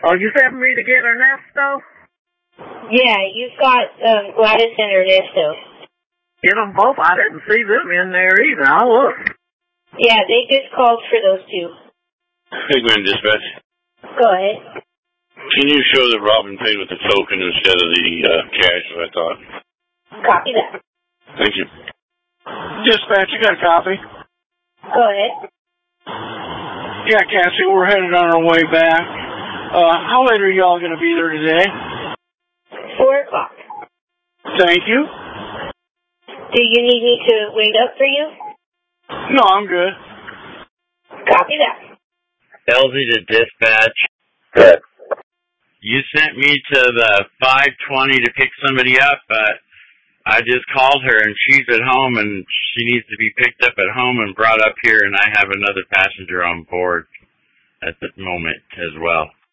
Oh, you sent me to get Ernesto? Yeah, you've got Gladys and Ernesto. Get them both? I didn't see them in there either. I'll look. Yeah, they just called for those two. Pigman Dispatch. Go ahead. Can you show that Robin paid with the token instead of the cash, as I thought? Copy that. Thank you. Dispatch, you got a copy? Go ahead. Yeah, Cassie, we're headed on our way back. How late are y'all going to be there today? 4 o'clock. Thank you. Do you need me to wait up for you? No, I'm good. Copy that. Elsie to dispatch. Good. You sent me to the 520 to pick somebody up, but I just called her and she's at home and she needs to be picked up at home and brought up here, and I have another passenger on board at the moment as well.